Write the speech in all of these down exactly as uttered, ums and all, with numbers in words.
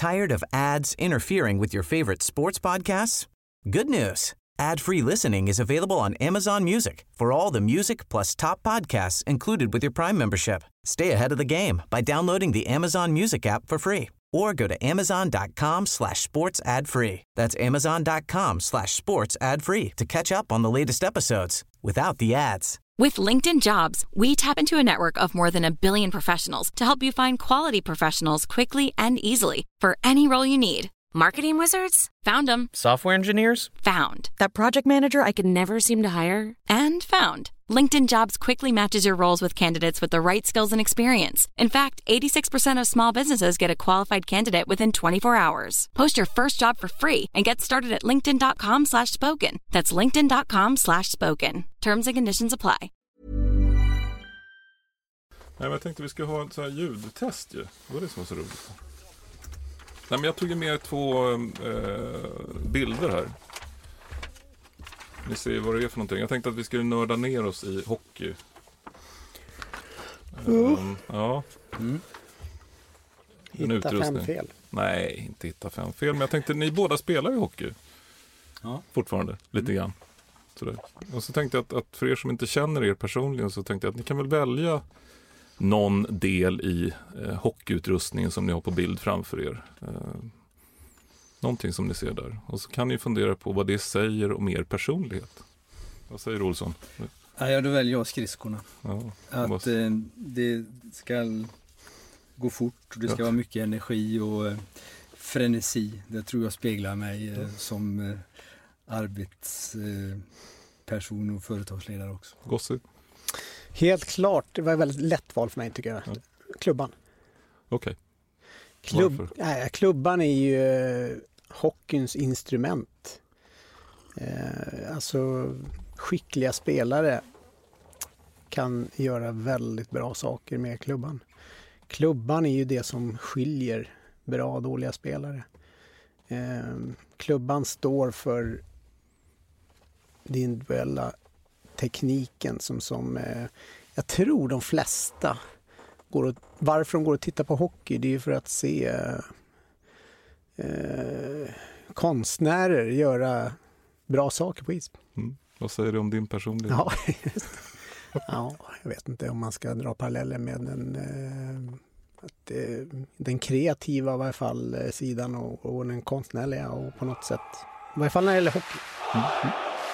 Tired of ads interfering with your favorite sports podcasts? Good news. Ad-free listening is available on Amazon Music for all the music plus top podcasts included with your Prime membership. Stay ahead of the game by downloading the Amazon Music app for free or go to amazon.com slash sports ad free. That's amazon.com slash sports ad free to catch up on the latest episodes without the ads. With LinkedIn Jobs, we tap into a network of more than a billion professionals to help you find quality professionals quickly and easily for any role you need. Marketing wizards? Found them. Software engineers? Found. That project manager I could never seem to hire? And found. LinkedIn Jobs quickly matches your roles with candidates with the right skills and experience. In fact, eighty-six percent of small businesses get a qualified candidate within twenty-four hours. Post your first job for free and get started at linkedin.com slash spoken. That's linkedin.com slash spoken. Terms and conditions apply. Nej, men jag tänkte vi ska ha en sån här ljudtest ju. Det var det som var så roligt. Nej, men jag tog med två eh, bilder här. Ni ser vad det är för någonting. Jag tänkte att vi skulle nörda ner oss i hockey. Mm. Um, ja. Mm. Hitta fem fel. Nej, inte hitta fem fel. Men jag tänkte, ni båda spelar ju hockey. Ja. Fortfarande, lite mm. grann. Sådär. Och så tänkte jag att, att för er som inte känner er personligen så tänkte jag att ni kan väl välja någon del i eh, hockeyutrustningen som ni har på bild framför er. Eh, någonting som ni ser där. Och så kan ni fundera på vad det säger om er personlighet. Vad säger Olsson? Ja, då väljer jag skridskorna. Ja, att måste... eh, det ska gå fort och det ska ja. vara mycket energi och eh, frenesi. Det tror jag speglar mig eh, som eh, arbetsperson eh, och företagsledare också. Gossi? Helt klart, det var ett väldigt lätt val för mig tycker jag. Ja. Klubban. Okej. Okay. Klubb, nej, klubban är ju eh, hockeyns instrument. Eh, alltså skickliga spelare kan göra väldigt bra saker med klubban. Klubban är ju det som skiljer bra och dåliga spelare. Eh, klubban står för den individuella tekniken som, som eh, jag tror de flesta går och, varför de går och tittar på hockey, det är ju för att se eh, konstnärer göra bra saker på is. Mm. Vad säger du om din personlighet? Ja, ja, jag vet inte om man ska dra paralleller med den, eh, att, eh, den kreativa i varje fall eh, sidan och, och den konstnärliga och på något sätt, i varje fall när det gäller hockey. Mm. Mm.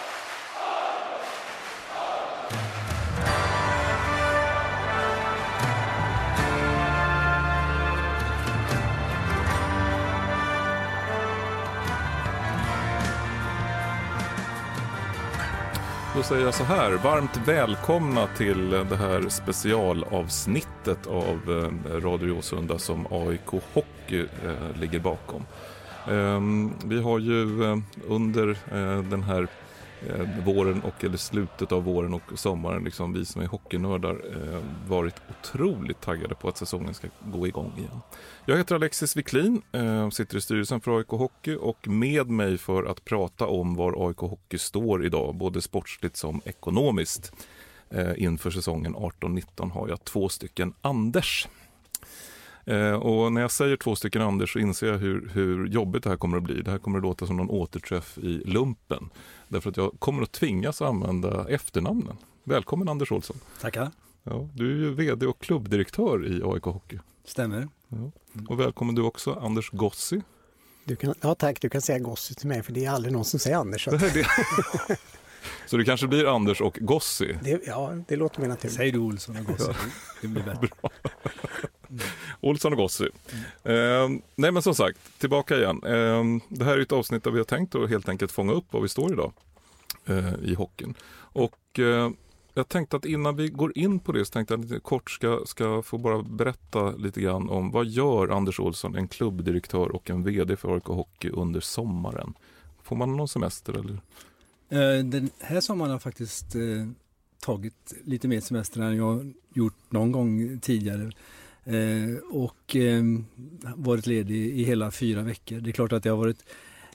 Då säger jag så här, varmt välkomna till det här specialavsnittet av Radio Råsunda som A I K Hockey eh, ligger bakom. Eh, vi har ju eh, under eh, den här eh, våren och eller slutet av våren och sommaren, liksom vi som är hockeynördar, eh, varit otroligt taggade på att säsongen ska gå igång igen. Jag heter Alexis Wiklin, eh, sitter i styrelsen för A I K Hockey och med mig för att prata om var A I K Hockey står idag, både sportsligt som ekonomiskt eh, inför säsongen arton nitton har jag två stycken Anders. Eh, och när jag säger två stycken Anders så inser jag hur, hur jobbigt det här kommer att bli. Det här kommer att låta som någon återträff i lumpen. Därför att jag kommer att tvingas använda efternamnen. Välkommen Anders Olsson. Tackar. Ja, du är ju vd och klubbdirektör i A I K Hockey. Stämmer. Ja. Och välkommen du också, Anders Gossi. Du kan, ja tack, du kan säga Gossi till mig för det är aldrig någon som säger Anders. Så, det är det. Så det kanske blir Anders och Gossi? Det, ja, det låter mig naturligt. Säg du Olsson och Gossi, det blir bättre. Bra. Mm. Olsson och Gossi. Mm. Eh, nej men som sagt, tillbaka igen. Eh, det här är ett avsnitt där vi har tänkt att helt enkelt fånga upp var vi står idag eh, i hockeyn. Och eh, jag tänkte att innan vi går in på det så tänkte jag lite kort ska, ska få bara berätta lite grann om vad gör Anders Olsson, en klubbdirektör och en vd för A I K Hockey under sommaren. Får man någon semester eller? Eh, den här sommaren har faktiskt eh, tagit lite mer semester än jag gjort någon gång tidigare. Eh, och eh, varit ledig i hela fyra veckor. Det är klart att det har varit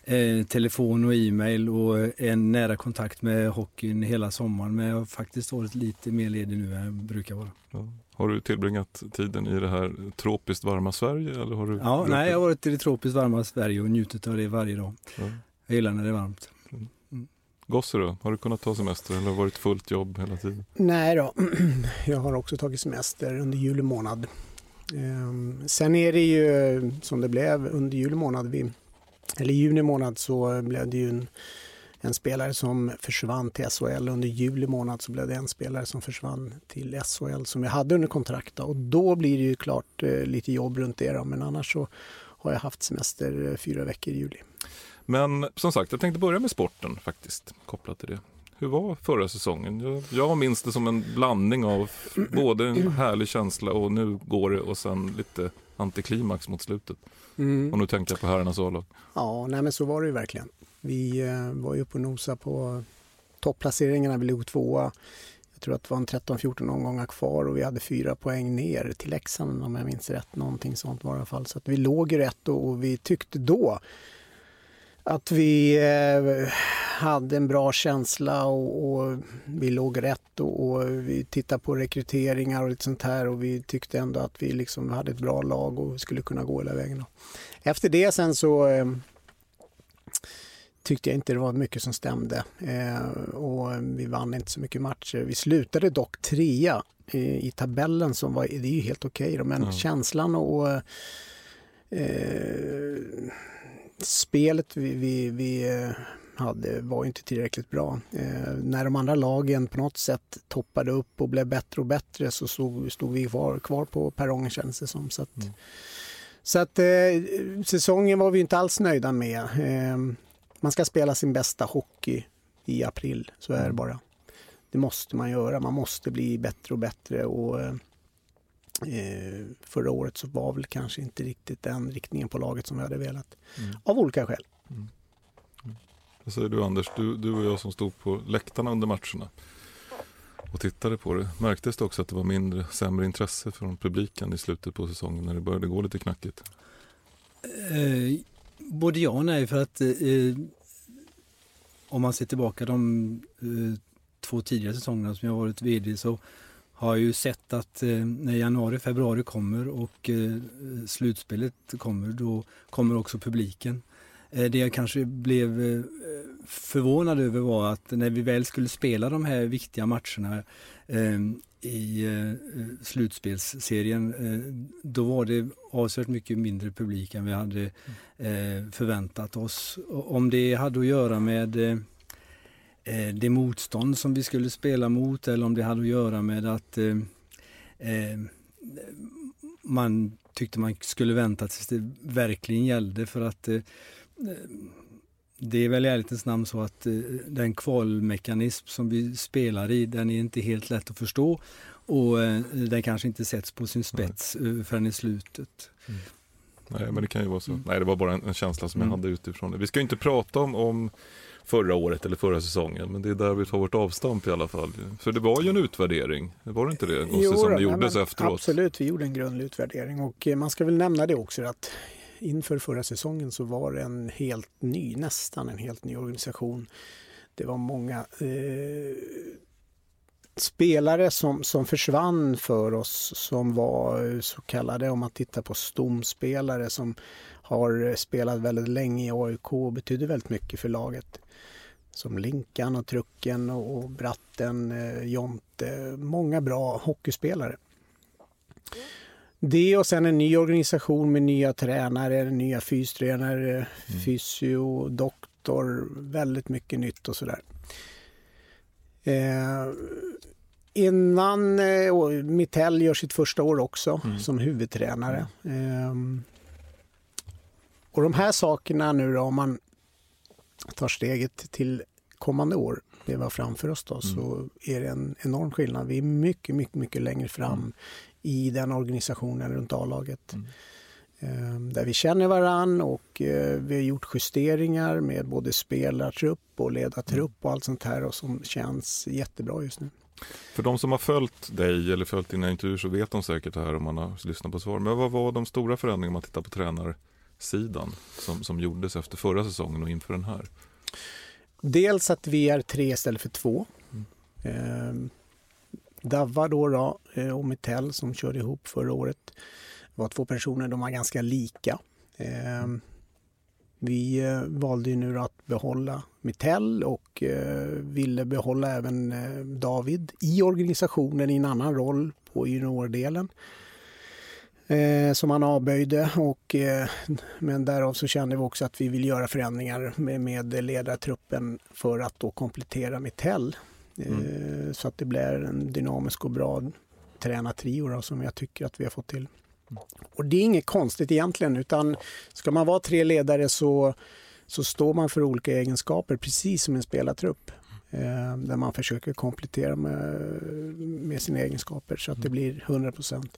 eh, telefon och e-mail och en nära kontakt med hockeyn hela sommaren. Men jag har faktiskt varit lite mer ledig nu än jag brukar vara. Ja. Har du tillbringat tiden i det här tropiskt varma Sverige? Eller har du ja, nej, jag har varit i det tropiskt varma Sverige och njutit av det varje dag. Ja. Jag gillar när det är varmt. Mm. Gosse då? Har du kunnat ta semester eller har det varit fullt jobb hela tiden? Nej då, jag har också tagit semester under juli månad. Ehm, sen är det ju som det blev under juli månad, vi, eller juni månad så blev det ju en, en spelare som försvann till S H L. Under juli månad så blev det en spelare som försvann till S H L som jag hade under kontrakt. Och då blir det ju klart eh, lite jobb runt det då, men annars så har jag haft semester eh, fyra veckor i juli. Men som sagt, jag tänkte börja med sporten faktiskt, kopplat till det. Hur var förra säsongen? Jag, jag minns det som en blandning av både en härlig känsla och nu går det och sen lite antiklimax mot slutet. Mm. Och nu tänker jag på herrarnas A-lag. Ja, nej men så var det ju verkligen. Vi eh, var ju uppe och nosa på topplaceringarna, vi låg tvåa. Jag tror att det var en tretton fjorton omgångar kvar och vi hade fyra poäng ner till Leksand om jag minns rätt. Någonting sånt var i alla fall. Så att vi låg ju rätt och vi tyckte då att vi eh, hade en bra känsla och, och vi låg rätt och, och vi tittade på rekryteringar och lite sånt här och vi tyckte ändå att vi liksom hade ett bra lag och skulle kunna gå hela vägen. Efter det sen så eh, tyckte jag inte det var mycket som stämde eh, och vi vann inte så mycket matcher. Vi slutade dock trea i, i tabellen som var, det är ju helt okej då, men mm. känslan och eh, spelet vi, vi, vi hade var inte tillräckligt bra. Eh, när de andra lagen på något sätt toppade upp och blev bättre och bättre så stod, stod vi kvar, kvar på perrongen känns det som. Så att, mm. så att eh, säsongen var vi inte alls nöjda med. Eh, man ska spela sin bästa hockey i april, så är det bara. Det måste man göra, man måste bli bättre och bättre och eh, förra året så var väl kanske inte riktigt den riktningen på laget som vi hade velat. Mm. Av olika skäl. Mm. Mm. Vad säger du Anders? Du, du och jag som stod på läktarna under matcherna och tittade på det. Märktes det också att det var mindre, sämre intresse från publiken i slutet på säsongen när det började gå lite knackigt? Eh, både ja och nej, för att eh, om man ser tillbaka de eh, två tidigare säsongerna som jag har varit vd så har jag ju sett att eh, när januari, februari kommer och eh, slutspelet kommer, då kommer också publiken. Eh, det jag kanske blev eh, förvånad över var att när vi väl skulle spela de här viktiga matcherna eh, i eh, slutspelsserien, eh, då var det avsevärt mycket mindre publik än vi hade eh, förväntat oss. Och om det hade att göra med eh, det motstånd som vi skulle spela mot eller om det hade att göra med att eh, eh, man tyckte man skulle vänta tills det verkligen gällde, för att eh, det är väl i ärlighetens namn så att eh, den kvalmekanism som vi spelar i, den är inte helt lätt att förstå och eh, den kanske inte sätts på sin spets eh, förrän i slutet. Mm. Nej, men det kan ju vara så. Mm. Nej, det var bara en, en känsla som mm. jag hade utifrån det. Vi ska ju inte prata om, om förra året eller förra säsongen, men det är där vi tar vårt avstamp i alla fall. För det var ju en utvärdering, var det inte det? Jo, som det gjordes efteråt. Absolut, vi gjorde en grundlig utvärdering och man ska väl nämna det också att inför förra säsongen så var det en helt ny, nästan en helt ny organisation. Det var många eh, spelare som, som försvann för oss som var så kallade, om man tittar på stomspelare som har spelat väldigt länge i A I K och betyder väldigt mycket för laget. Som Linkan och Trucken och, och Bratten, eh, Jonte, många bra hockeyspelare. Det och sen en ny organisation med nya tränare, nya fystränare, mm. fysio, doktor, väldigt mycket nytt och sådär. Eh, innan eh, Mittell gör sitt första år också mm. som huvudtränare. Eh, och de här sakerna nu då, om man tar steget till kommande år, det var framför oss då, mm. så är det en enorm skillnad. Vi är mycket, mycket, mycket längre fram mm. i den organisationen runt A-laget. Mm. Eh, där vi känner varann och eh, vi har gjort justeringar med både spelartrupp och ledartrupp och allt sånt här och som känns jättebra just nu. För de som har följt dig eller följt dina intervjuer så vet de säkert det här om man har lyssnat på svar. Men vad var de stora förändringarna om man tittar på tränare sidan som, som gjordes efter förra säsongen och inför den här? Dels att vi är tre istället för två. Mm. Eh, Davva då, då och Mittell som körde ihop förra året var två personer, de var ganska lika. Eh, vi eh, valde ju nu att behålla Mittell och eh, ville behålla även eh, David i organisationen i en annan roll på juniordelen. Eh, som han avböjde och, eh, men därav så kände vi också att vi vill göra förändringar med, med ledartruppen för att då komplettera Mittell. Eh, mm. Så att det blir en dynamisk och bra tränartrio då, som jag tycker att vi har fått till. Mm. Och det är inget konstigt egentligen, utan ska man vara tre ledare så, så står man för olika egenskaper precis som en spelartrupp. Eh, där man försöker komplettera med, med sina egenskaper så att det blir hundra procent.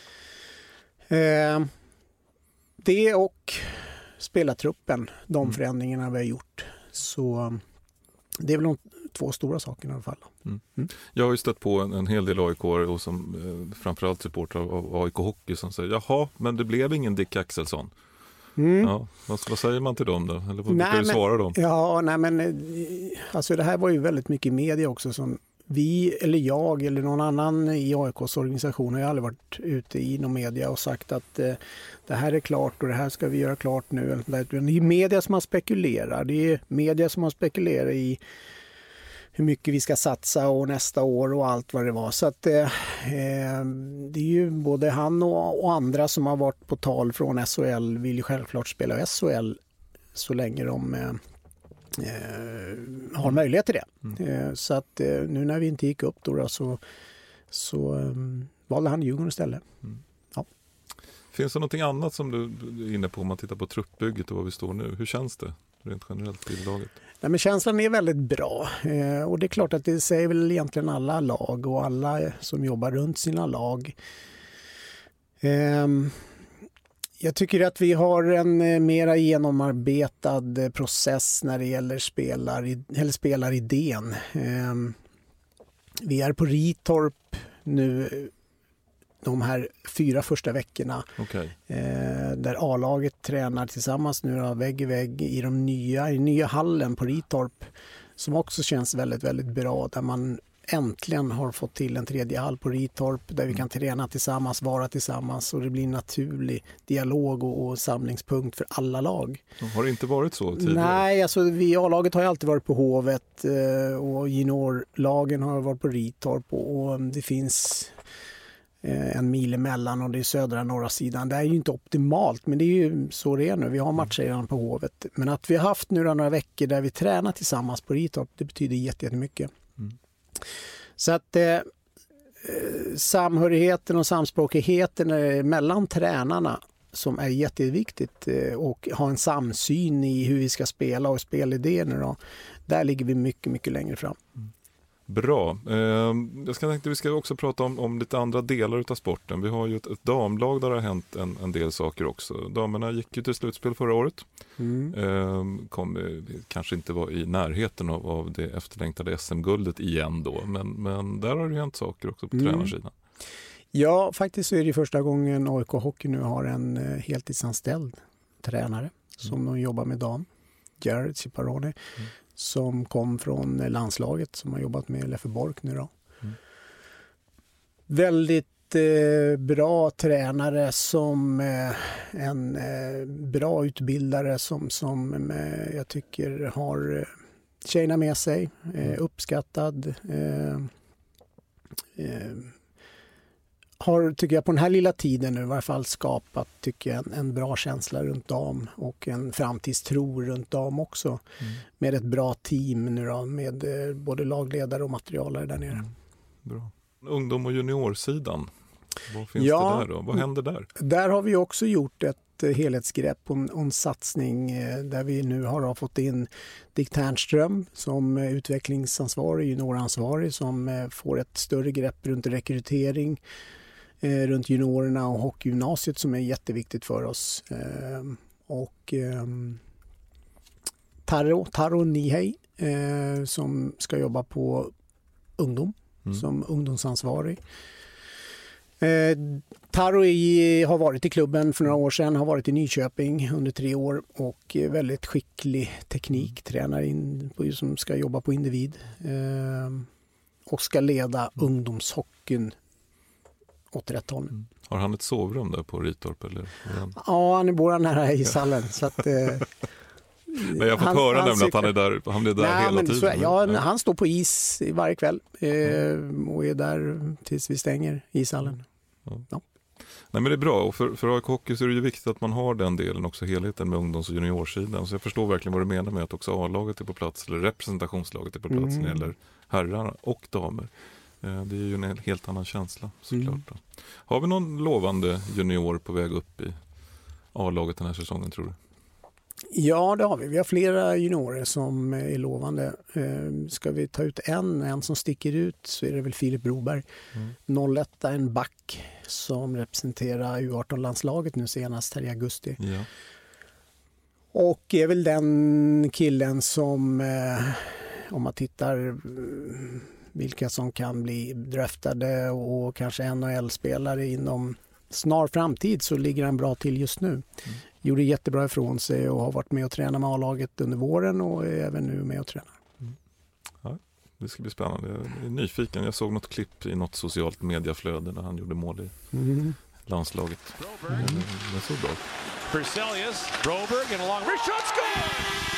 Eh, det och spelartruppen, de mm. förändringarna vi har gjort. Så det är väl de två stora sakerna i alla fall. Mm. Mm. Jag har ju stött på en, en hel del A I K och som eh, framförallt supportrar av A I K Hockey som säger, jaha, men det blev ingen Dick Axelsson. Mm. Ja, vad, vad säger man till dem då? Eller vad brukar du svara dem? Ja, nej men alltså det här var ju väldigt mycket i media också som vi eller jag eller någon annan i A I K:s organisation har ju aldrig varit ute i någon media och sagt att eh, det här är klart och det här ska vi göra klart nu. Det är media som har spekulerat. Det är media som har spekulerat i hur mycket vi ska satsa och nästa år och allt vad det var. Så att eh, det är ju både han och, och andra som har varit på tal från S H L vill ju självklart spela S H L så länge de eh, Eh, har möjlighet till det. Mm. Eh, så att eh, nu när vi inte gick upp då, då så, så eh, valde han Djurgården istället. Mm. Ja. Finns det någonting annat som du är inne på om man tittar på truppbygget och var vi står nu? Hur känns det rent generellt i laget? Nej, men känslan är väldigt bra eh, och det är klart att det säger väl egentligen alla lag och alla som jobbar runt sina lag. Eh, Jag tycker att vi har en mera genomarbetad process när det gäller spelar, eller spelaridén. Vi är på Ritorp nu de här fyra första veckorna. Okay. Där A-laget tränar tillsammans nu då, vägg i vägg i de nya, i nya hallen på Ritorp. Som också känns väldigt, väldigt bra. Där man äntligen har fått till en tredje hall på Ritorp där vi kan träna tillsammans, vara tillsammans och det blir en naturlig dialog och, och samlingspunkt för alla lag. Har det inte varit så tidigare? Nej, alltså vi A-laget har ju alltid varit på Hovet och juniorlagen har varit på Ritorp och, och det finns en mil emellan och det är södra och norra sidan. Det är ju inte optimalt, men det är ju så det är nu. Vi har matcher redan på Hovet. Men att vi har haft nu några veckor där vi tränar tillsammans på Ritorp, det betyder jättemycket. Mm. Så att eh, samhörigheten och samspråkigheten mellan tränarna som är jätteviktigt eh, och ha en samsyn i hur vi ska spela och spelidéerna då, där ligger vi mycket, mycket längre fram. Mm. Bra. Eh, jag ska tänkte vi ska också prata om, om lite andra delar av sporten. Vi har ju ett, ett damlag där det har hänt en, en del saker också. Damerna gick ju till slutspel förra året. Mm. Eh, kom, kanske inte var i närheten av, av det efterlängtade S M-guldet igen då. Men, men där har det hänt saker också på mm. tränarsidan. Ja, faktiskt är det första gången A I K Hockey nu har en uh, heltidsanställd tränare mm. som de jobbar med dam. Jared Ciparone. Mm. Som kom från landslaget som har jobbat med Leffe Bork nu då. Mm. Väldigt eh, bra tränare som eh, en eh, bra utbildare som, som eh, jag tycker har eh, tjejerna med sig. Eh, uppskattad. Eh, eh, har, tycker jag, på den här lilla tiden nu i varje fall skapat, tycker jag, en, en bra känsla runt om och en framtidstro runt om också. Mm. Med ett bra team nu då, med eh, både lagledare och materialare där nere. Mm. Bra. Ungdom- och juniorsidan, vad finns ja, det där då? Vad händer där? Där har vi också gjort ett eh, helhetsgrepp och en, en satsning eh, där vi nu har, har fått in Dick Ternström som eh, utvecklingsansvarig, junioransvarig som eh, får ett större grepp runt rekrytering Eh, runt juniorerna och hockeygymnasiet som är jätteviktigt för oss. Eh, och eh, Taro, Taro Nihei eh, som ska jobba på ungdom mm. som ungdomsansvarig. Eh, Taro i, har varit i klubben för några år sedan, har varit i Nyköping under tre år och är väldigt skicklig tekniktränare in, som ska jobba på individ eh, och ska leda ungdomshockeyn åt rätt håll. Mm. Har han ett sovrum där på Ritorp? Eller? Ja, han bor nära ishallen. Så att, eh, men jag har fått han, höra han nämligen att han är där, han är där nej, hela tiden. Är, ja, ja, han står på is varje kväll eh, och är där tills vi stänger ishallen. Ja. Ja. Nej, men det är bra, och för, för A I K Hockey så är det ju viktigt att man har den delen också, helheten med ungdoms- och juniorsidan. Så jag förstår verkligen vad du menar med att också A-laget är på plats, eller representationslaget är på plats mm. när det gäller herrar och damer. Det är ju en helt annan känsla såklart. Mm. Har vi någon lovande junior på väg upp i A-laget den här säsongen, tror du? Ja, det har vi. Vi har flera juniorer som är lovande. Ska vi ta ut en, en som sticker ut, så är det väl Filip Broberg. Mm. noll ett, en back som representerar U arton-landslaget nu senast här i augusti. Ja. Och är väl den killen som, om man tittar vilka som kan bli draftade och kanske N H L-spelare inom snar framtid, så ligger han bra till just nu. Mm. Gjorde jättebra ifrån sig och har varit med och tränat med A-laget under våren och är även nu med och tränar. Mm. Ja, det ska bli spännande. Jag är nyfiken. Jag såg något klipp i något socialt mediaflöde när han gjorde mål i mm. landslaget. Mm. Det såg bra. Berzelius, Broberg and along Richard score!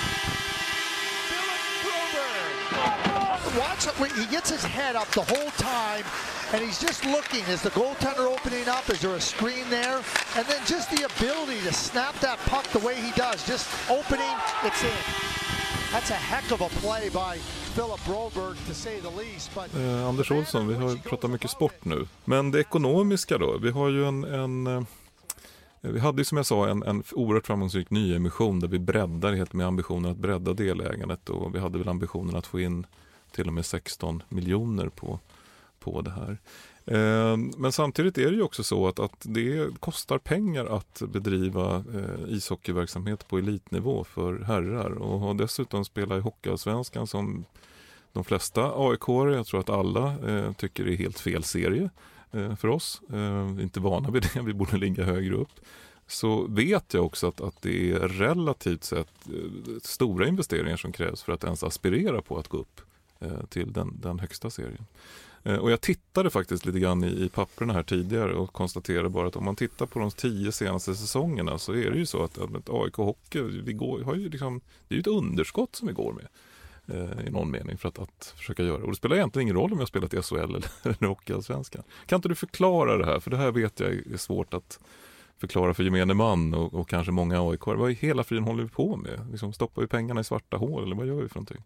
Watch it, he gets his head up the whole time and he's just looking. Is the goaltender opening up? Is there a screen there? And then just the ability to snap that puck the way he does. Just opening, it's in. That's a heck of a play by Philip Broberg to say the least. But eh, Anders Olsson, vi har pratat mycket sport nu. Men det ekonomiska då? Vi har ju en... en eh, vi hade ju som jag sa en, en oerhört framgångsrik nyemission där vi breddar helt med ambitionen att bredda delägandet, och vi hade väl ambitionen att få in till och med sexton miljoner på, på det här. Eh, men samtidigt är det ju också så att, att det kostar pengar att bedriva eh, ishockeyverksamhet på elitnivå för herrar, och dessutom spela i Hockeyallsvenskan som de flesta A I K-are, jag tror att alla eh, tycker är helt fel serie eh, för oss. Eh, inte vana vid det, vi borde ligga högre upp. Så vet jag också att, att det är relativt sett eh, stora investeringar som krävs för att ens aspirera på att gå upp till den, den högsta serien. Och jag tittade faktiskt lite grann i, i papperna här tidigare och konstaterade bara att om man tittar på de tio senaste säsongerna så är det ju så att, att A I K Hockey, vi går, har ju liksom, det är ju ett underskott som vi går med eh, i någon mening för att, att försöka göra. Och det spelar egentligen ingen roll om jag spelat i S H L eller Hockeyallsvenskan. Kan inte du förklara det här? För det här vet jag är svårt att förklara för gemene man och, och kanske många A I K. Vad i hela friden håller vi på med? Liksom, stoppar vi pengarna i svarta hål eller vad gör vi för någonting?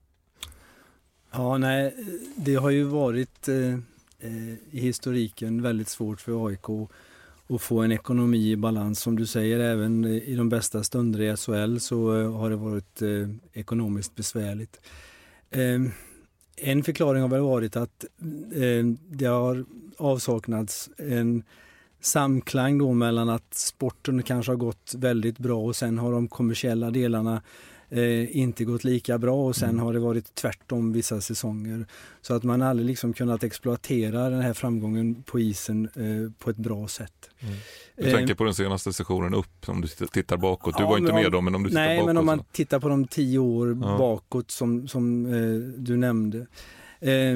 Ja, nej, det har ju varit eh, i historiken väldigt svårt för A I K att få en ekonomi i balans. Som du säger, även i de bästa stunder i S H L så eh, har det varit eh, ekonomiskt besvärligt. Eh, en förklaring har väl varit att eh, det har avsaknats en samklang då mellan att sporten kanske har gått väldigt bra och sen har de kommersiella delarna Eh, inte gått lika bra, och sen mm. har det varit tvärtom vissa säsonger. Så att man aldrig liksom kunnat exploatera den här framgången på isen eh, på ett bra sätt. Mm. Du eh, tänker på den senaste sessionen upp, om du tittar bakåt. Du ja, var inte med dem, men om du tittar nej, bakåt. Nej, men om man så. tittar på de tio år ja. bakåt som, som eh, du nämnde. Eh,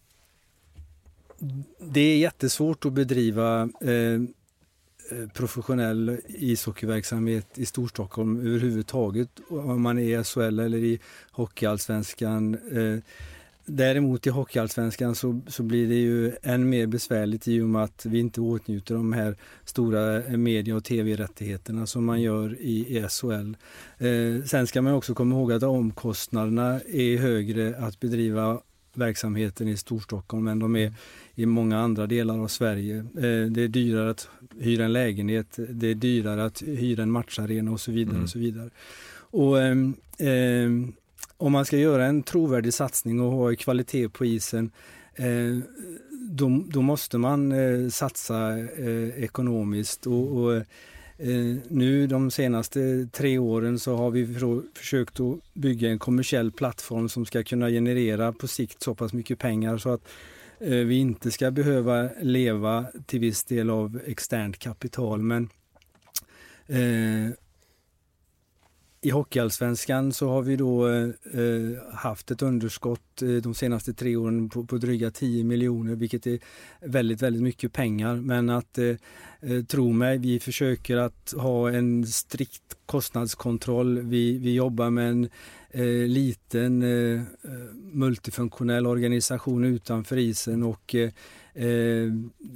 det är jättesvårt att bedriva eh, professionell ishockeyverksamhet i Storstockholm överhuvudtaget, om man är i S H L eller i Hockeyallsvenskan. Däremot i Hockeyallsvenskan så, så blir det ju än mer besvärligt i och med att vi inte åtnjuter de här stora media- och tv-rättigheterna som man gör i, i S H L. Sen ska man också komma ihåg att omkostnaderna är högre att bedriva verksamheten i Storstockholm än de är i många andra delar av Sverige. Eh, det är dyrare att hyra en lägenhet, det är dyrare att hyra en matcharena och så vidare. Mm. och så vidare. Och eh, eh, om man ska göra en trovärdig satsning och ha kvalitet på isen, eh, då, då måste man eh, satsa eh, ekonomiskt och, och eh, nu de senaste tre åren så har vi för, försökt att bygga en kommersiell plattform som ska kunna generera på sikt så pass mycket pengar så att vi inte ska behöva leva till viss del av externt kapital. Men eh, i Hockeyallsvenskan så har vi då eh, haft ett underskott eh, de senaste tre åren på, på dryga tio miljoner, vilket är väldigt, väldigt mycket pengar. Men att eh, tro mig, vi försöker att ha en strikt kostnadskontroll. Vi, vi jobbar med en eh, liten eh, multifunktionell organisation utanför isen och eh, eh,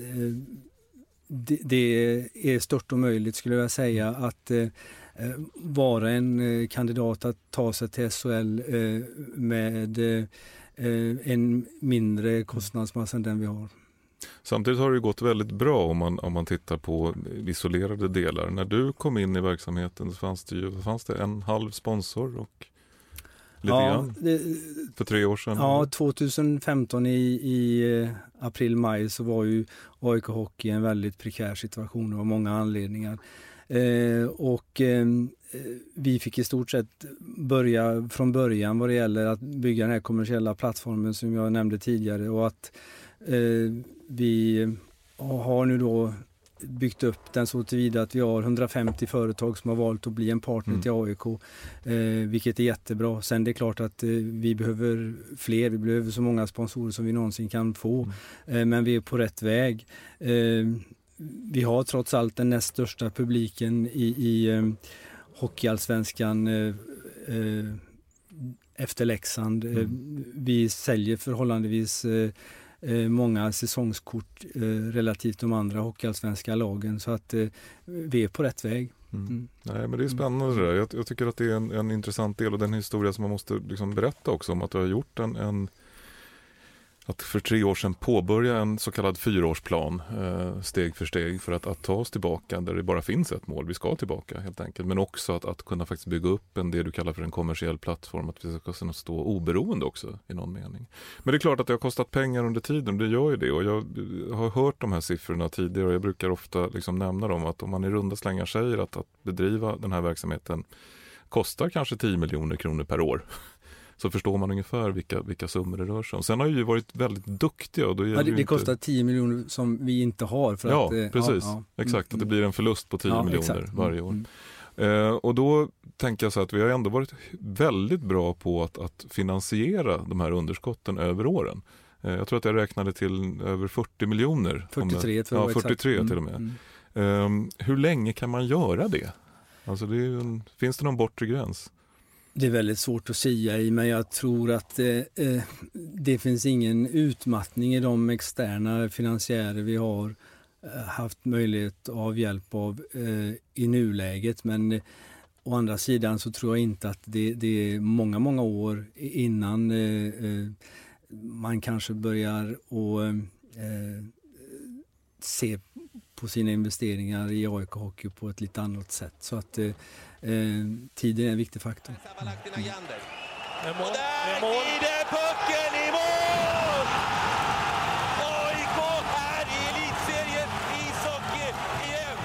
det, det är stört och möjligt, skulle jag säga, att eh, vara en kandidat att ta sig till S H L eh, med eh, en mindre kostnadsmassa än den vi har. Samtidigt har det gått väldigt bra om man, om man tittar på isolerade delar. När du kom in i verksamheten så fanns det ju fanns det en halv sponsor och lite ja, grann det, för tre år sedan. Ja, tjugohundrafemton i, i april-maj så var ju A I K Hockey i en väldigt prekär situation av många anledningar. Eh, och eh, vi fick i stort sett börja från början vad det gäller att bygga den här kommersiella plattformen som jag nämnde tidigare, och att eh, vi har nu då byggt upp den så tillvida att vi har hundrafemtio företag som har valt att bli en partner mm. till A I K, eh, vilket är jättebra. Sen det är klart att eh, vi behöver fler, vi behöver så många sponsorer som vi någonsin kan få, mm. eh, men vi är på rätt väg. Eh, Vi har trots allt den näst största publiken i, i eh, Hockeyallsvenskan eh, eh, efter Leksand. Mm. Eh, vi säljer förhållandevis eh, eh, många säsongskort eh, relativt de andra Hockeyallsvenska lagen, så att eh, vi är på rätt väg. Mm. Mm. Nej, men det är spännande det där. Jag, jag tycker att det är en, en intressant del av den historia som man måste liksom berätta också, om att du har gjort en, en att för tre år sedan påbörja en så kallad fyraårsplan eh, steg för steg för att, att ta oss tillbaka där det bara finns ett mål. Vi ska tillbaka helt enkelt. Men också att, att kunna faktiskt bygga upp en det du kallar för en kommersiell plattform. Att vi ska kunna stå oberoende också i någon mening. Men det är klart att det har kostat pengar under tiden. Det gör ju det. Och jag har hört de här siffrorna tidigare och jag brukar ofta liksom nämna dem. Att om man i runda slängar säger att, att bedriva den här verksamheten kostar kanske tio miljoner kronor per år, så förstår man ungefär vilka, vilka summor det rör sig om. Sen har ju varit väldigt duktiga. Och då ja, det, det inte... kostar tio miljoner som vi inte har. För ja, att, precis. Ja, ja. Exakt, att det blir en förlust på tio ja, miljoner exakt. varje år. Mm. Eh, och då tänker jag så att vi har ändå varit väldigt bra på att, att finansiera de här underskotten över åren. Eh, jag tror att jag räknade till över fyrtio miljoner. fyrtiotre tror jag. Ja, fyrtiotre exakt. till och med. Mm. Eh, hur länge kan man göra det? Alltså det är ju en, finns det någon bortre gräns? Det är väldigt svårt att säga i, men jag tror att eh, det finns ingen utmattning i de externa finansiärer vi har eh, haft möjlighet av hjälp av eh, i nuläget. Men eh, å andra sidan så tror jag inte att det, det är många, många år innan eh, eh, man kanske börjar och, eh, se på sina investeringar i A I K Hockey på ett lite annat sätt. Så att eh, Eh, tiden är en viktig faktor. Mm. Och där glider pucken i mål! A I K är i elitserien ishockey igen!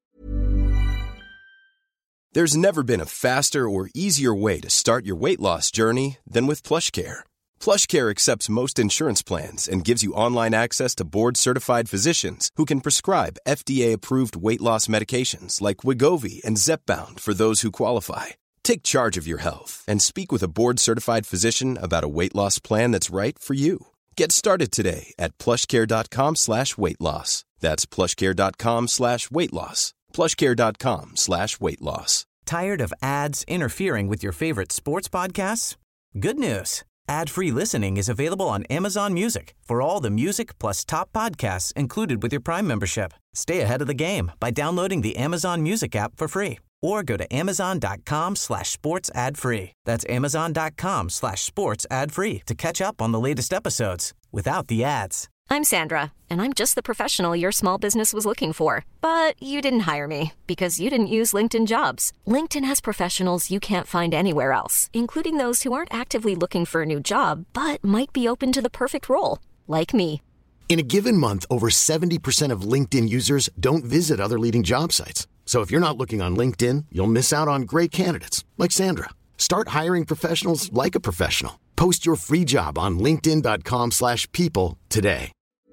There's never been a faster or easier way to start your weight loss journey than with PlushCare. PlushCare accepts most insurance plans and gives you online access to board-certified physicians who can prescribe F D A-approved weight loss medications like Wegovy and Zepbound for those who qualify. Take charge of your health and speak with a board-certified physician about a weight loss plan that's right for you. Get started today at plushcare.com slash weight loss. That's plushcare.com slash weight loss. plushcare.com slash weight loss. Tired of ads interfering with your favorite sports podcasts? Good news. Ad-free listening is available on Amazon Music for all the music plus top podcasts included with your Prime membership. Stay ahead of the game by downloading the Amazon Music app for free or go to amazon.com slash sports ad free. That's amazon.com slash sports ad free to catch up on the latest episodes without the ads. I'm Sandra, and I'm just the professional your small business was looking for. But you didn't hire me because you didn't use LinkedIn Jobs. LinkedIn has professionals you can't find anywhere else, including those who aren't actively looking for a new job, but might be open to the perfect role, like me. In a given month, over seventy percent of LinkedIn users don't visit other leading job sites. So if you're not looking on LinkedIn, you'll miss out on great candidates, like Sandra. Start hiring professionals like a professional. Post your free job on linkedin dot com slash people today.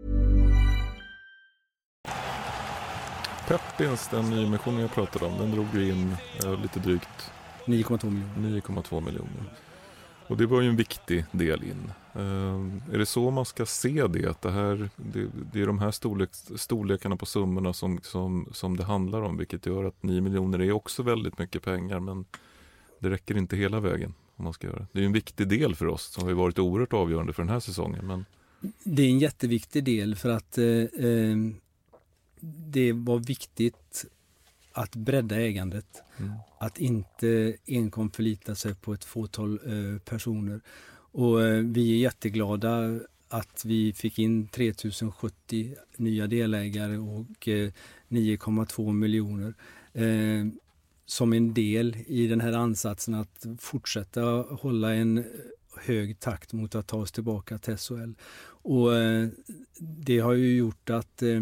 Peppins, den nyemissionen jag pratade om, den drog ju in eh, lite drygt nio komma två miljoner. nio komma två miljoner. Och det var ju en viktig del in. Eh, är det så man ska se det? Att det, här, det, det är de här storlek, storlekarna på summorna som, som, som det handlar om. Vilket gör att nio miljoner är också väldigt mycket pengar. Men det räcker inte hela vägen om man ska göra. Det är en viktig del för oss som har varit oerhört avgörande för den här säsongen. Men... Det är en jätteviktig del för att eh, eh, det var viktigt att bredda ägandet. Mm. Att inte enkom förlita sig på ett fåtal eh, personer. Och eh, vi är jätteglada att vi fick in tre tusen sjuttio nya delägare och eh, nio komma två miljoner. Eh, som en del i den här ansatsen att fortsätta hålla en hög takt mot att ta oss tillbaka till S H L. Och eh, det har ju gjort att eh,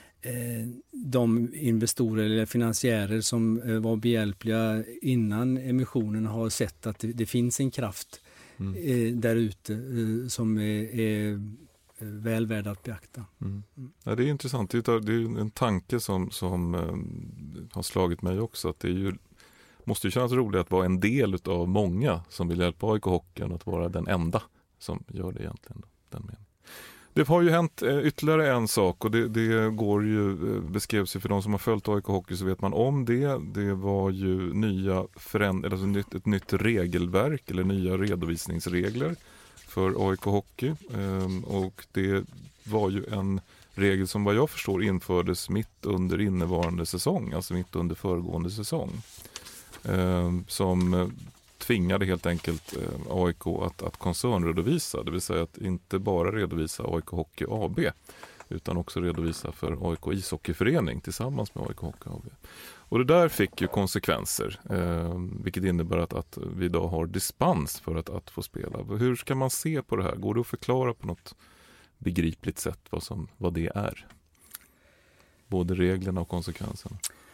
de investorer eller finansiärer som eh, var behjälpliga innan emissionen har sett att det, det finns en kraft mm. eh, där ute eh, som är, är väl värd att beakta. Mm. Mm. Ja, det är intressant. Det är, det är en tanke som, som eh, har slagit mig också. Att det är ju, måste ju kännas roligt att vara en del av många som vill hjälpa A I K-hockeyn att vara den enda som gör det egentligen. Den meningen. Det har ju hänt eh, ytterligare en sak och det, det går ju, eh, beskrevs ju för de som har följt A I K Hockey så vet man om det. Det var ju nya föränd- eller alltså nytt, ett nytt regelverk eller nya redovisningsregler för A I K Hockey. Eh, och det var ju en regel som vad jag förstår infördes mitt under innevarande säsong, alltså mitt under föregående säsong. Eh, som tvingade helt enkelt eh, A I K att, att koncernredovisa, det vill säga att inte bara redovisa A I K Hockey A B utan också redovisa för A I K ishockeyförening tillsammans med A I K Hockey A B. Och det där fick ju konsekvenser, eh, vilket innebär att, att vi idag har dispens för att, att få spela. Hur ska man se på det här? Går det att förklara på något begripligt sätt vad, som, vad det är? Både reglerna och konsekvenserna.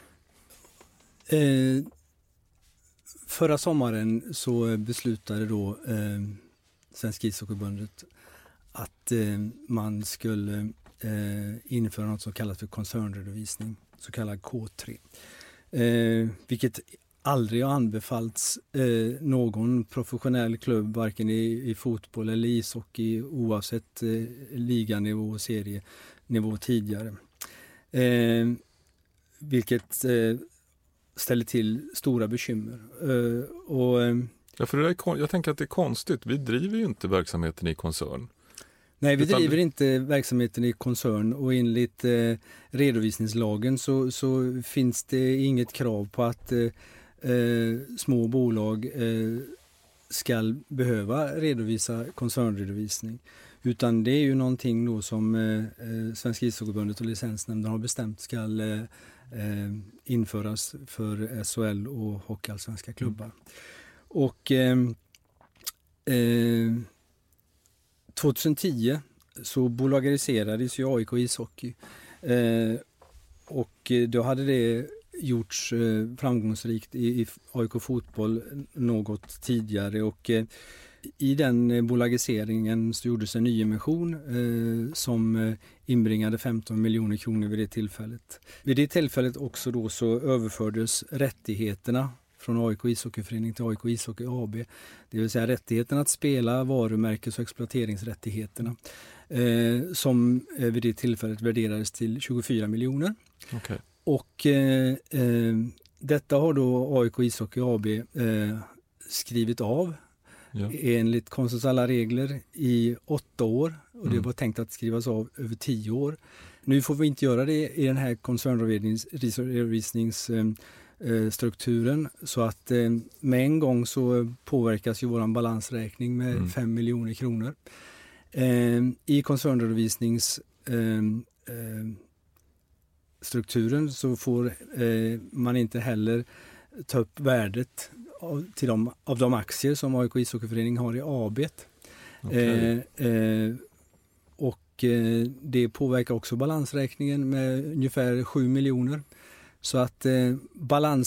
Eh... Förra sommaren så beslutade då eh, Svenska ishockeyförbundet att eh, man skulle eh, införa något som kallas för koncernredovisning, så kallad K tre. Eh, vilket aldrig har anbefallts eh, någon professionell klubb, varken i, i fotboll eller ishockey, oavsett eh, liganivå och serienivå tidigare. Eh, vilket eh, ställer till stora bekymmer. Uh, och, um, ja, för det är, jag tänker att det är konstigt. Vi driver ju inte verksamheten i koncern. Nej, vi driver inte verksamheten i koncern och enligt uh, redovisningslagen så, så finns det inget krav på att uh, uh, små bolag uh, ska behöva redovisa koncernredovisning. Utan det är ju någonting då som uh, Svenska ishockeyförbundet och licensnämnden har bestämt ska uh, Eh, införas för S H L och hockeyallsvenska klubbar. Mm. Och eh, eh, tjugohundratio så bolagariserades ju A I K ishockey eh, och då hade det gjorts eh, framgångsrikt i, i A I K fotboll något tidigare och eh, i den bolagiseringen så gjordes en nyemission eh, som eh, inbringade femton miljoner kronor vid det tillfället. Vid det tillfället också då så överfördes rättigheterna från A I K ishockeyförening till A I K ishockey A B. Det vill säga rättigheten att spela, varumärkes- och exploateringsrättigheterna eh, som eh, vid det tillfället värderades till tjugofyra miljoner. Okay. Och eh, eh, detta har då A I K ishockey A B eh, skrivit av. Ja. Enligt konstens alla regler i åtta år och det mm. var tänkt att skrivas av över tio år. Nu får vi inte göra det i den här koncernredovisningsstrukturen så att med en gång så påverkas ju våran balansräkning med mm. fem miljoner kronor. I koncernredovisningsstrukturen så får man inte heller ta upp värdet Av, till de, av de aktier som A I K ishockeyförening har i A B. Okay. Eh, eh, och eh, det påverkar också balansräkningen med ungefär sju miljoner. Så att eh,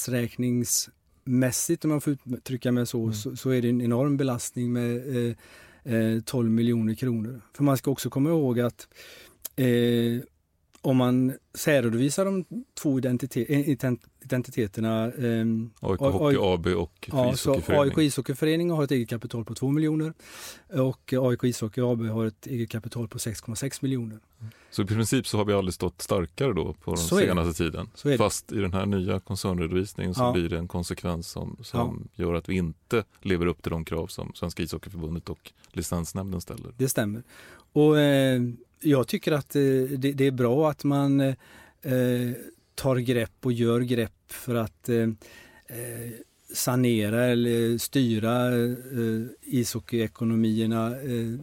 balansräkningsmässigt, om man får uttrycka mig så, mm. så, så är det en enorm belastning med eh, eh, tolv miljoner kronor. För man ska också komma ihåg att eh, om man särredovisar de två identitet, identiteterna eh, A I K Hockey A B och ja, ishockeyförening. A I K Ishockeyförening har ett eget kapital på två miljoner och A I K Ishockey A B har ett eget kapital på sex komma sex miljoner. Så i princip så har vi aldrig stått starkare då på den så senaste tiden. Fast i den här nya koncernredovisningen så ja. blir det en konsekvens som, som ja. gör att vi inte lever upp till de krav som Svenska ishockeyförbundet och licensnämnden ställer. Det stämmer. Och eh, jag tycker att eh, det, det är bra att man eh, tar grepp och gör grepp för att eh, sanera eller styra eh, ishockeyekonomierna eh,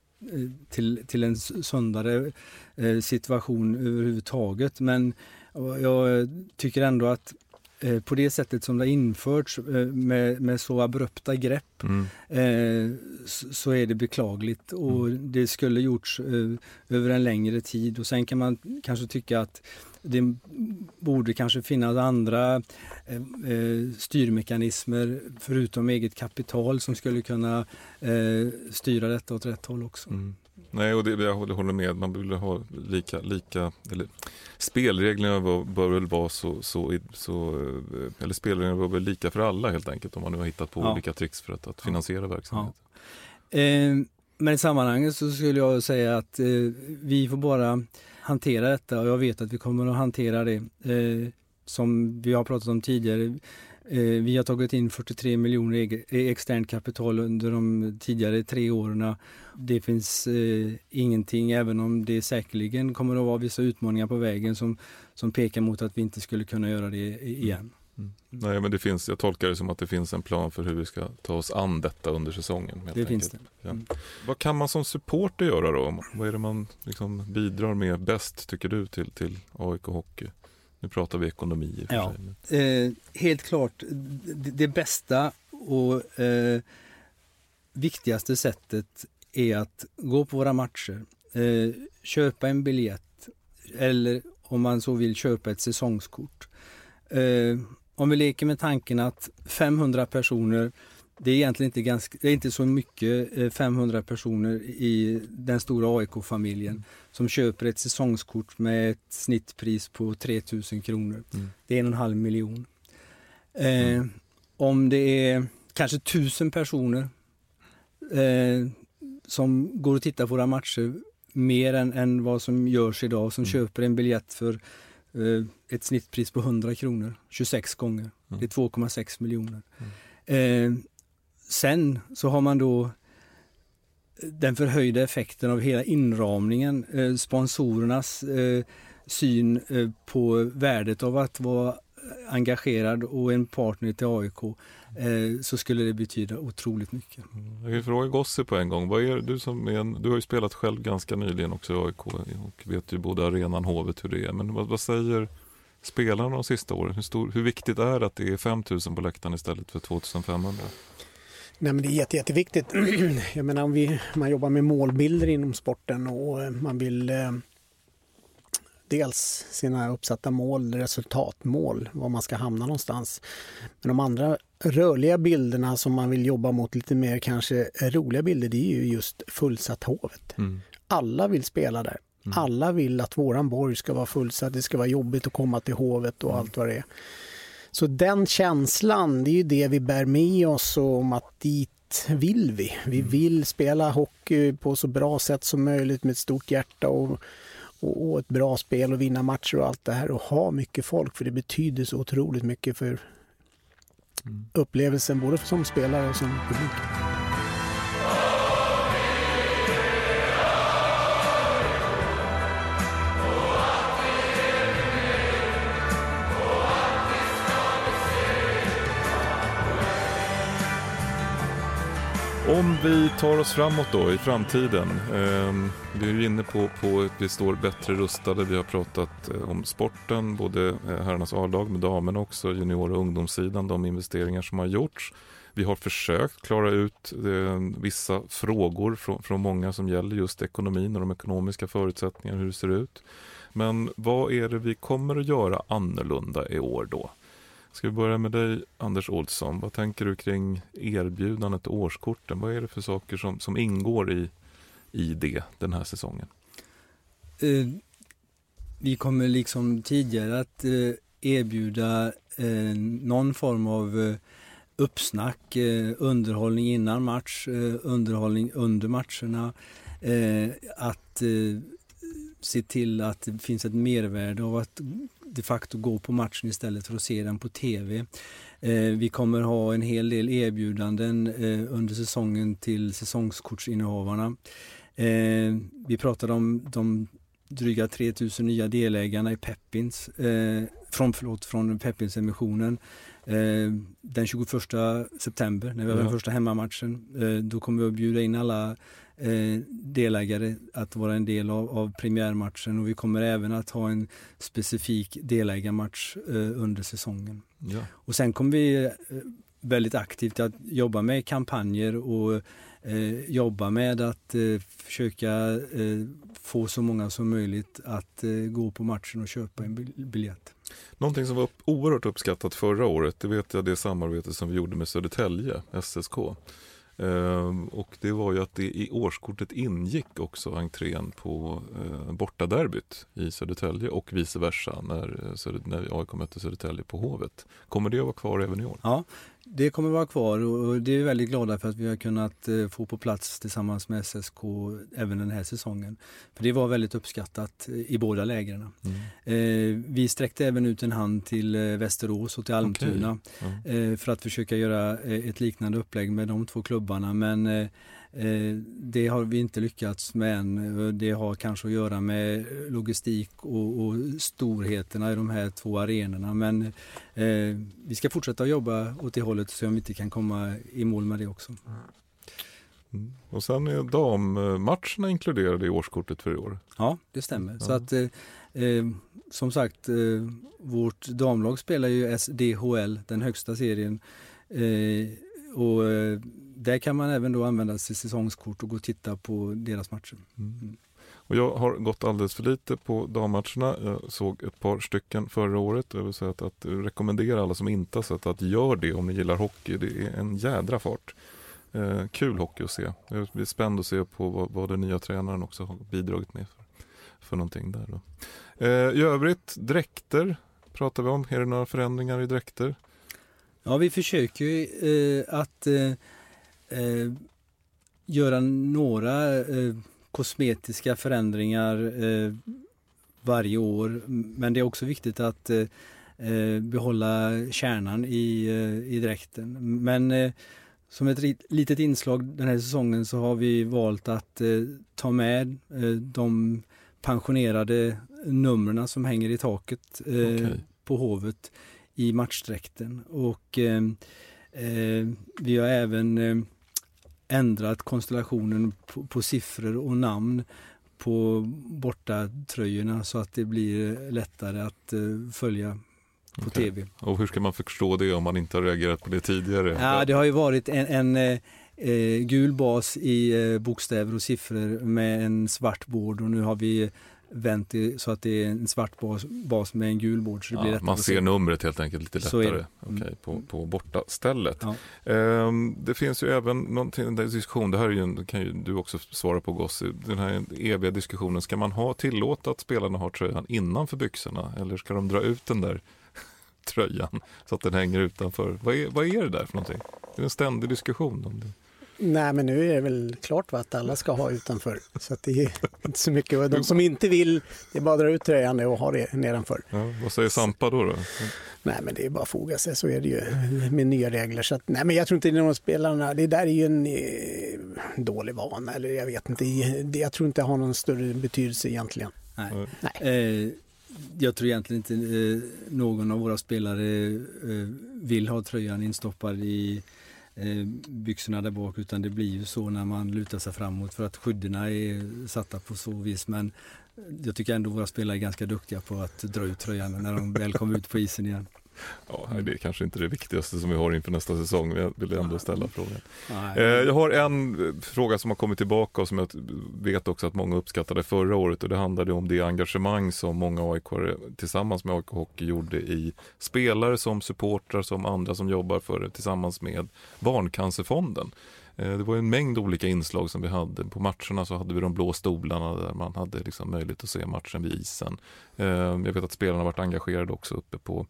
till, till en sundare eh, situation överhuvudtaget. Men jag tycker ändå att eh, på det sättet som det har införts eh, med, med så abrupta grepp mm. eh, så, så är det beklagligt och mm. det skulle gjorts eh, över en längre tid och sen kan man kanske tycka att det borde kanske finnas andra eh, styrmekanismer förutom eget kapital som skulle kunna eh, styra detta åt rätt håll också. Mm. Nej, och det, jag håller med. Man vill ha lika, lika eller spelreglerna bör, bör väl vara så, så, så eller spelreglerna bör väl lika för alla helt enkelt om man nu har hittat på ja. olika tricks för att, att finansiera ja. verksamheten. Ja. Eh, men i sammanhanget så skulle jag säga att eh, vi får bara hantera detta och jag vet att vi kommer att hantera det eh, som vi har pratat om tidigare. Eh, vi har tagit in fyrtiotre miljoner eg- externt kapital under de tidigare tre åren. Det finns eh, ingenting, även om det säkerligen kommer att vara vissa utmaningar på vägen som, som pekar mot att vi inte skulle kunna göra det igen. Mm. Nej, men det finns, jag tolkar det som att det finns en plan för hur vi ska ta oss an detta under säsongen. Det enkelt. finns det. Ja. Mm. Vad kan man som supporter göra då? Vad är det man liksom bidrar med bäst tycker du till, till A I K Hockey? Nu pratar vi ekonomi i och för ja. sig. Eh, helt klart, det, det bästa och eh, viktigaste sättet är att gå på våra matcher, eh, köpa en biljett eller om man så vill köpa ett säsongskort. Eh, om vi leker med tanken att femhundra personer, det är egentligen inte, ganska, det är inte så mycket eh, femhundra personer i den stora A I K-familjen mm. som köper ett säsongskort med ett snittpris på tre tusen kronor. Mm. Det är en och en halv miljon. Eh, mm. Om det är kanske tusen personer eh, som går och tittar på våra matcher mer än, än vad som görs idag, som mm. köper en biljett för eh, ett snittpris på hundra kronor, tjugosex gånger. Mm. Det är två komma sex miljoner. Mm. Eh, sen så har man då den förhöjda effekten av hela inramningen, eh, sponsorernas eh, syn eh, på värdet av att vara engagerad och en partner till A I K, eh, så skulle det betyda otroligt mycket. Jag vill fråga Gossi på en gång. Vad är du som är en, du har ju spelat själv ganska nyligen också i A I K och vet ju både arenan, Hovet hur det är. Men vad, vad säger spelarna de sista åren? Hur, stor, hur viktigt är det att det är fem tusen på läktaren istället för två tusen femhundra? Nej, men det är jätte, jätteviktigt. Jag menar om vi, man jobbar med målbilder inom sporten och man vill eh, dels sina uppsatta mål, resultatmål, var man ska hamna någonstans. Men de andra rörliga bilderna som man vill jobba mot lite mer kanske roliga bilder, det är ju just fullsatt Hovet. Mm. Alla vill spela där. Mm. Alla vill att våran borg ska vara fullsatt, det ska vara jobbigt att komma till Hovet och mm. allt vad det är. Så den känslan, det är ju det vi bär med oss om att dit vill vi. Vi vill spela hockey på så bra sätt som möjligt med ett stort hjärta och, och, och ett bra spel och vinna matcher och allt det här och ha mycket folk, för det betyder så otroligt mycket för mm. upplevelsen både som spelare och som publik. Om vi tar oss framåt då i framtiden, eh, vi är ju inne på, på att vi står bättre rustade, vi har pratat eh, om sporten, både eh, herrarnas A-lag med damerna också, junior- och ungdomssidan, de investeringar som har gjorts. Vi har försökt klara ut eh, vissa frågor från, från många som gäller just ekonomin och de ekonomiska förutsättningarna, hur det ser ut. Men vad är det vi kommer att göra annorlunda i år då? Ska vi börja med dig, Anders Olsson? Vad tänker du kring erbjudandet och årskorten? Vad är det för saker som, som ingår i, i det den här säsongen? Uh, vi kommer liksom tidigare att uh, erbjuda uh, någon form av uh, uppsnack, uh, underhållning innan match, uh, underhållning under matcherna. Uh, att uh, se till att det finns ett mervärde av att de facto gå på matchen istället för att se den på tv. Eh, vi kommer ha en hel del erbjudanden eh, under säsongen till säsongskortsinnehavarna. Eh, vi pratade om de dryga tre tusen nya delägarna i Peppins, eh, från, förlåt, från Peppins-emissionen. Eh, den tjugoförsta september, när vi har den första hemmamatchen, eh, då kommer vi att bjuda in alla eh, delägare att vara en del av, av premiärmatchen, och vi kommer även att ha en specifik delägarmatch eh, under säsongen. Ja. Och sen kommer vi eh, väldigt aktivt att jobba med kampanjer och eh, jobba med att eh, försöka eh, få så många som möjligt att eh, gå på matchen och köpa en biljett. Någonting som var upp, oerhört uppskattat förra året, det vet jag, det samarbete som vi gjorde med Södertälje, S S K. Ehm, och det var ju att det i årskortet ingick också entrén på eh, bortaderbyt i Södertälje och vice versa när, när A I K mötte Södertälje på Hovet. Kommer det att vara kvar även i år? Ja, det kommer att vara kvar, och det är väldigt glada för att vi har kunnat eh, få på plats tillsammans med S S K även den här säsongen. För det var väldigt uppskattat eh, i båda lägren. Mm. Eh, vi sträckte även ut en hand till eh, Västerås och till Almtuna okay. mm. eh, för att försöka göra eh, ett liknande upplägg med de två klubbarna, men eh, eh, det har vi inte lyckats med än. Det har kanske att göra med logistik och, och storheterna i de här två arenorna, men eh, vi ska fortsätta jobba åt det hållet så om vi inte kan komma i mål med det också. Mm. Och sen är dammatcherna inkluderade i årskortet för i år. Ja, det stämmer. Ja. Så att eh, eh, som sagt, eh, vårt damlag spelar ju S D H L, den högsta serien, eh, och eh, där kan man även då använda sig säsongskort och gå och titta på deras matcher. Mm. Mm. Och jag har gått alldeles för lite på dammatcherna. Jag såg ett par stycken förra året. Jag vill säga att, att rekommendera alla som inte har sett att gör det om ni gillar hockey. Det är en jädra fart. Eh, kul hockey att se. Jag blir spänd att se på vad, vad den nya tränaren också har bidragit med för, för någonting där då. Eh, I övrigt, dräkter pratar vi om. Är det några förändringar i dräkter? Ja, vi försöker ju eh, att eh, eh, göra några eh, kosmetiska förändringar eh, varje år, men det är också viktigt att eh, behålla kärnan i, eh, i dräkten. Men eh, som ett litet inslag den här säsongen så har vi valt att eh, ta med eh, de pensionerade numren som hänger i taket eh, okay. på Hovet i matchdräkten, och eh, eh, vi har även eh, ändrat konstellationen på, på siffror och namn på borta tröjorna så att det blir lättare att uh, följa på okay. tv. Och hur ska man förstå det om man inte har reagerat på det tidigare? Ja, det har ju varit en, en eh, gul bas i eh, bokstäver och siffror med en svart bord, och nu har vi vänt det så att det är en svart bas, bas med en gul bord. Så det ja, blir lättare man ser numret helt enkelt lite lättare mm. okay, på, på borta stället. Ja. Um, det finns ju även någonting, en diskussion, det här är ju, det kan ju du också svara på, Gossi, den här eviga diskussionen, ska man ha tillåta att spelarna har tröjan innanför byxorna eller ska de dra ut den där tröjan så att den hänger utanför? Vad är, vad är det där för någonting? Det är en ständig diskussion om det. Nej, men nu är det väl klart att alla ska ha utanför. Så att det är inte så mycket. De som inte vill, det är bara att dra ut tröjan och ha det nedanför. Ja, vad säger Sampa då? då? Nej, men det är bara att foga sig, så är det ju med nya regler. Så att, nej, men jag tror inte det är någon spelarna. Det där är ju en eh, dålig vana, eller jag vet inte. Det, jag tror inte det har någon större betydelse egentligen. Nej. nej. Eh, jag tror egentligen inte eh, någon av våra spelare eh, vill ha tröjan instoppad i byxorna där bak, utan det blir ju så när man lutar sig framåt för att skydderna är satta på så vis, men jag tycker ändå våra spelare är ganska duktiga på att dra ut tröjan när de väl kommer ut på isen igen. Ja, det är kanske inte det viktigaste som vi har inför nästa säsong, men jag vill ändå ställa frågan. Eh, jag har en fråga som har kommit tillbaka och som jag vet också att många uppskattade förra året, och det handlade om det engagemang som många A I K-are tillsammans med A I K Hockey gjorde i spelare som supportrar, som andra som jobbar för det, tillsammans med Barncancerfonden. Det var en mängd olika inslag som vi hade. På matcherna så hade vi de blå stolarna där man hade liksom möjlighet att se matchen vid isen. Jag vet att spelarna har varit engagerade också uppe på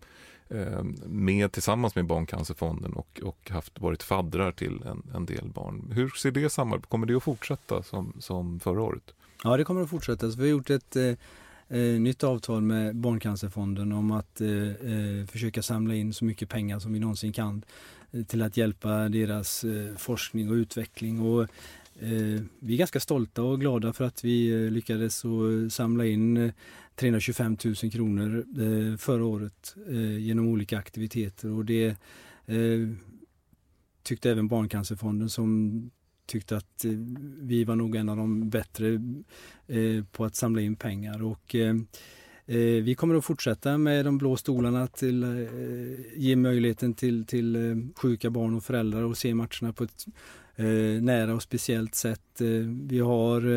med tillsammans med Barncancerfonden och, och haft varit faddrar till en, en del barn. Hur ser det samarbetet? Kommer det att fortsätta som, som förra året? Ja, det kommer att fortsätta. Så vi har gjort ett eh, nytt avtal med Barncancerfonden om att eh, försöka samla in så mycket pengar som vi någonsin kan till att hjälpa deras eh, forskning och utveckling. Och, eh, vi är ganska stolta och glada för att vi eh, lyckades att samla in eh, trehundratjugofem tusen kronor eh, förra året eh, genom olika aktiviteter. Och det eh, tyckte även Barncancerfonden, som tyckte att eh, vi var nog en av de bättre eh, på att samla in pengar. Och eh, Eh, vi kommer att fortsätta med de blå stolarna till eh, ge möjligheten till, till eh, sjuka barn och föräldrar att se matcherna på ett eh, nära och speciellt sätt. Eh, vi har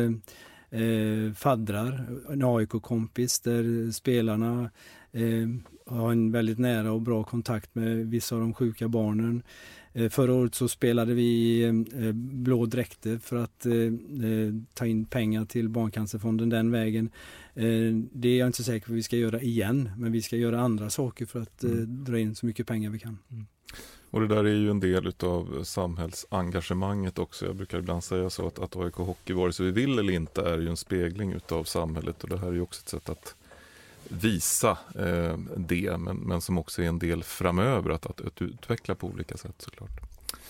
eh, faddrar, en A I K-kompis där spelarna eh, har en väldigt nära och bra kontakt med vissa av de sjuka barnen. Eh, förra året så spelade vi eh, blå dräkter för att eh, ta in pengar till Barncancerfonden den vägen. Eh, det är jag inte så säker på att vi ska göra igen, men vi ska göra andra saker för att eh, dra in så mycket pengar vi kan. Mm. Och det där är ju en del av samhällsengagemanget också. Jag brukar ibland säga så att, att A I K Hockey, vare sig vi vill eller inte, är ju en spegling utav samhället, och det här är ju också ett sätt att visa eh, det, men, men som också är en del framöver att, att, att utveckla på olika sätt såklart.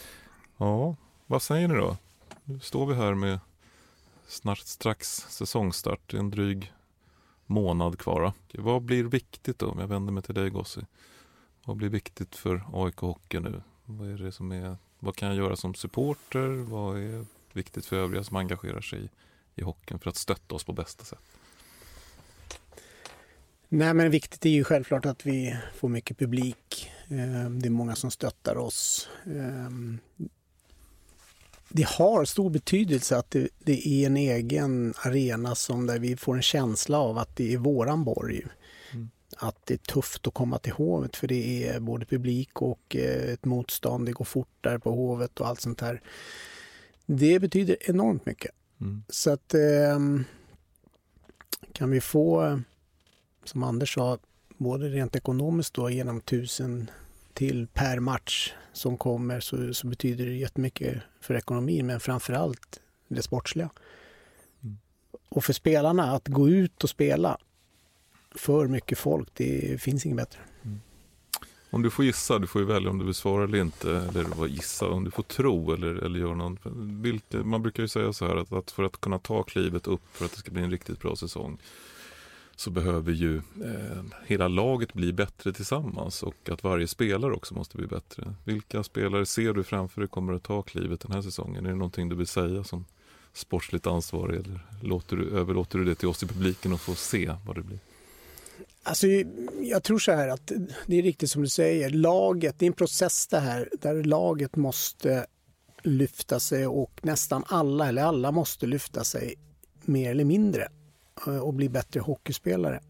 Ja, vad säger ni då? Nu står vi här med snart strax säsongstart, en dryg månad kvar. Vad blir viktigt då, om jag vänder mig till dig, Gossi? Vad blir viktigt för A I K Hockey nu? Vad är det som är, vad kan jag göra som supporter? Vad är viktigt för övriga som engagerar sig i, i hockeyn för att stötta oss på bästa sätt? Nej, men viktigt är ju självklart att vi får mycket publik. Det är många som stöttar oss. Det har stor betydelse att det, det är en egen arena som där vi får en känsla av att det är våran borg. Mm. Att det är tufft att komma till Hovet, för det är både publik och ett motstånd. Det går fort där på Hovet och allt sånt här. Det betyder enormt mycket. Mm. Så att kan vi få, som Anders sa, både rent ekonomiskt då, genom tusen till per match som kommer, så, så betyder det jättemycket för ekonomin, men framförallt det sportsliga. Mm. Och för spelarna att gå ut och spela för mycket folk, det finns inget bättre. Mm. Om du får gissa, du får ju välja om du vill svara eller inte, eller vad gissa, om du får tro eller, eller göra någon, vilka, man brukar ju säga så här att, att för att kunna ta klivet upp för att det ska bli en riktigt bra säsong, så behöver ju eh, hela laget bli bättre tillsammans, och att varje spelare också måste bli bättre. Vilka spelare ser du framför dig kommer att ta klivet den här säsongen? Är det någonting du vill säga som sportsligt ansvarig, eller låter du, överlåter du det till oss i publiken och få se vad det blir? Alltså, jag tror så här att det är riktigt som du säger. Laget, det är en process det här där laget måste lyfta sig, och nästan alla eller alla måste lyfta sig mer eller mindre och bli bättre hockeyspelare.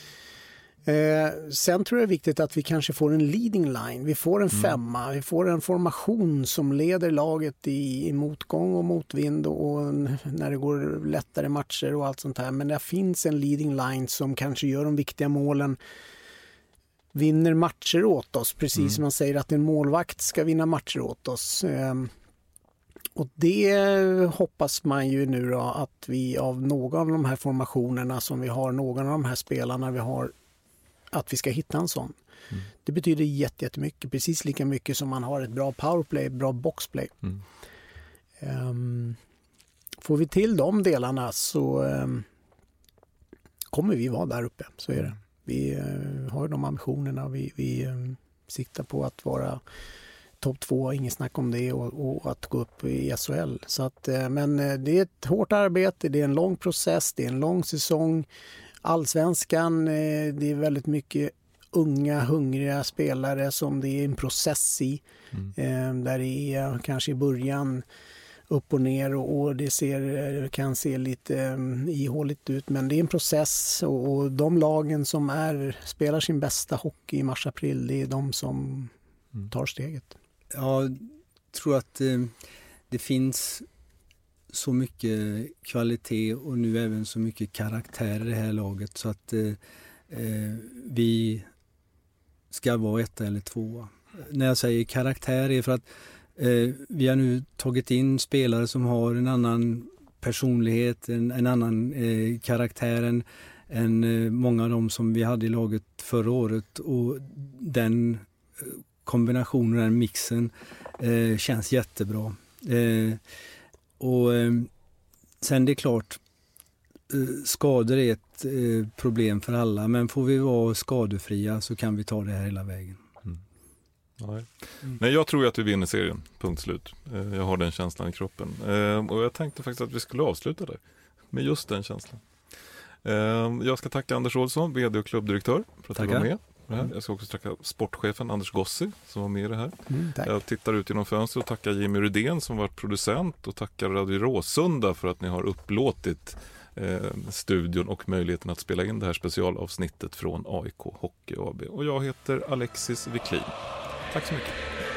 Eh, sen tror jag det är viktigt att vi kanske får en leading line. Vi får en mm. femma, vi får en formation som leder laget i, i motgång och motvind och, och när det går lättare matcher och allt sånt här. Men det finns en leading line som kanske gör de viktiga målen, vinner matcher åt oss. Precis mm. som man säger att en målvakt ska vinna matcher åt oss. Eh, Och det hoppas man ju nu då, att vi av någon av de här formationerna som vi har, någon av de här spelarna vi har, att vi ska hitta en sån. Mm. Det betyder jättemycket, precis lika mycket som man har ett bra powerplay, ett bra boxplay. Mm. Um, får vi till de delarna så um, kommer vi vara där uppe, så är det. Vi uh, har de ambitionerna, vi, vi um, siktar på att vara topp två, ingen snack om det, och, och att gå upp i S H L. Så att, men det är ett hårt arbete, det är en lång process, det är en lång säsong. Allsvenskan, det är väldigt mycket unga, hungriga spelare som det är en process i. Mm. Eh, där det är kanske i början upp och ner och, och det ser, kan se lite um, ihåligt ut, men det är en process och, och de lagen som är, spelar sin bästa hockey i mars-april, det är de som mm. tar steget. Jag tror att eh, det finns så mycket kvalitet och nu även så mycket karaktär i det här laget så att eh, eh, vi ska vara etta eller tvåa. När jag säger karaktär är för att eh, vi har nu tagit in spelare som har en annan personlighet, en, en annan eh, karaktär än, än eh, många av dem som vi hade i laget förra året, och den kombinationen, den mixen eh, känns jättebra. Eh, och eh, sen det är klart, eh, skador är ett eh, problem för alla, men får vi vara skadefria så kan vi ta det här hela vägen. Mm. Nej. Mm. Nej, jag tror ju att vi vinner serien, punkt slut. Eh, jag har den känslan i kroppen. Eh, och jag tänkte faktiskt att vi skulle avsluta där med just den känslan. Eh, jag ska tacka Anders Olsson, vd och klubbdirektör, för att du var med. Mm. Jag ska också tacka sportchefen Anders Gossi som var med i det här. Mm, jag tittar ut genom fönstret och tackar Jimmy Rydén som varit producent, och tackar Radio Råsunda för att ni har upplåtit eh, studion och möjligheten att spela in det här specialavsnittet från A I K Hockey A B. Och jag heter Alexis Wiklin. Tack så mycket.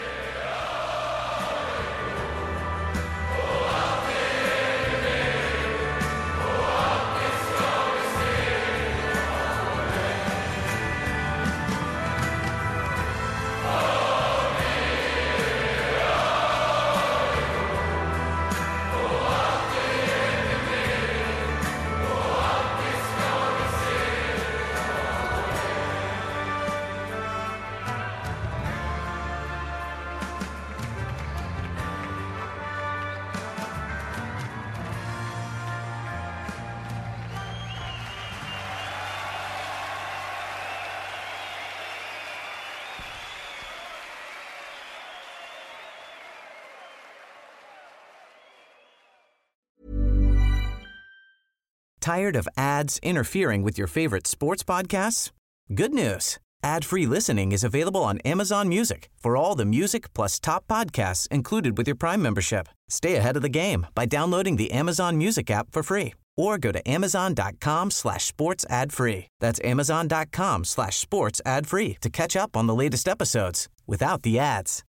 Tired of ads interfering with your favorite sports podcasts? Good news. Ad-free listening is available on Amazon Music for all the music plus top podcasts included with your Prime membership. Stay ahead of the game by downloading the Amazon Music app for free or go to amazon.com slash sports ad free. That's amazon.com slash sports ad free to catch up on the latest episodes without the ads.